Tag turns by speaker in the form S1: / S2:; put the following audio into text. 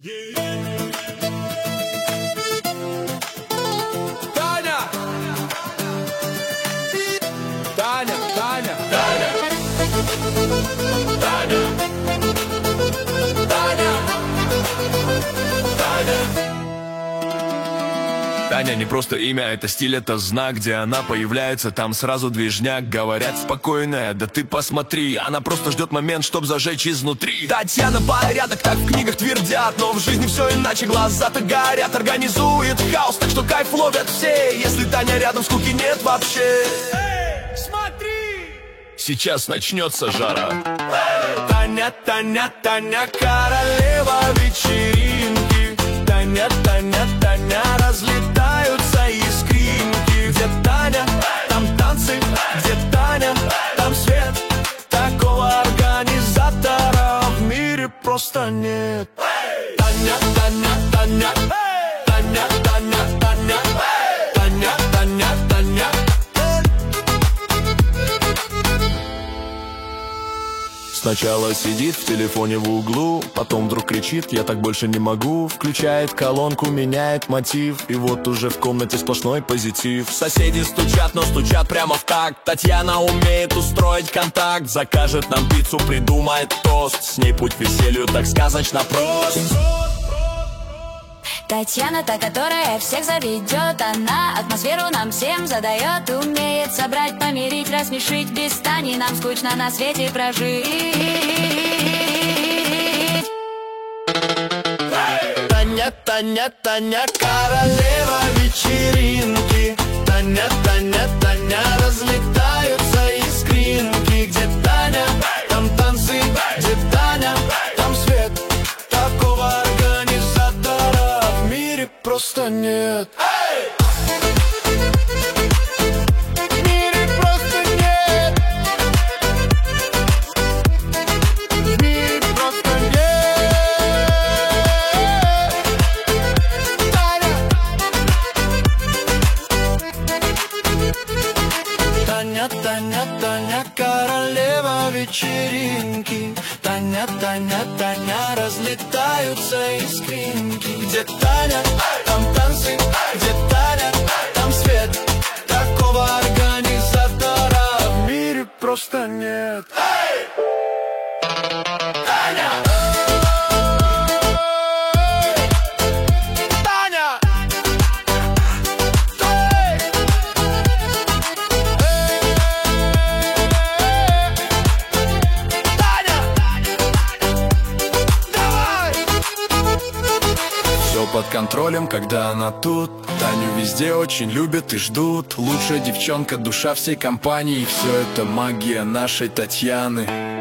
S1: Таня! Таня, Таня, Таня! Таня! Таня! Таня! Таня не просто имя, это стиль, это знак. Где она появляется, там сразу движняк. Говорят спокойная, да ты посмотри, она просто ждет момент, чтоб зажечь изнутри. Татьяна порядок, так в книгах твердят, но в жизни все иначе, глаза-то горят. Организует хаос, так что кайф ловят все. Если Таня рядом, скуки нет вообще. Эй, смотри! Сейчас начнется жара. Таня, Таня, Таня, королева вечеринки. Таня, Таня, Таня, разлетаются искринки. Где Таня, там танцы. Где Таня, там свет. Такого организатора в мире просто нет. Таня, Таня, Таня, Таня, Таня, Таня, Таня, Таня, Таня. Сначала сидит в телефоне в углу, потом вдруг кричит: я так больше не могу. Включает колонку, меняет мотив, и вот уже в комнате сплошной позитив. Соседи стучат, но стучат прямо в такт. Татьяна умеет устроить контакт. Закажет нам пиццу, придумает тост. С ней путь к веселью так сказочно прост.
S2: Татьяна, та, которая всех заведет. Она атмосферу нам всем задает. Умеет собрать, помирить, рассмешить. Без Тани нам скучно на свете прожить.
S1: Таня, Таня, Таня, королева вечеринки. Таня, Таня, Таня, разлетаются искринки. Где Таня, там танцы. Где Таня, там свет. Такого организатора в мире просто нет. В мире просто нет. В мире просто нет. Таня, Таня, Таня, королева вечеринки. Таня, Таня, Таня, разлетаются искринки. Где Таня, там танцы. Где Таня, там свет. Такого организатора в мире просто нет. Таня! Таня! Все под контролем, когда она тут. Таню везде очень любят и ждут. Лучшая девчонка, душа всей компании. Все это магия нашей Татьяны.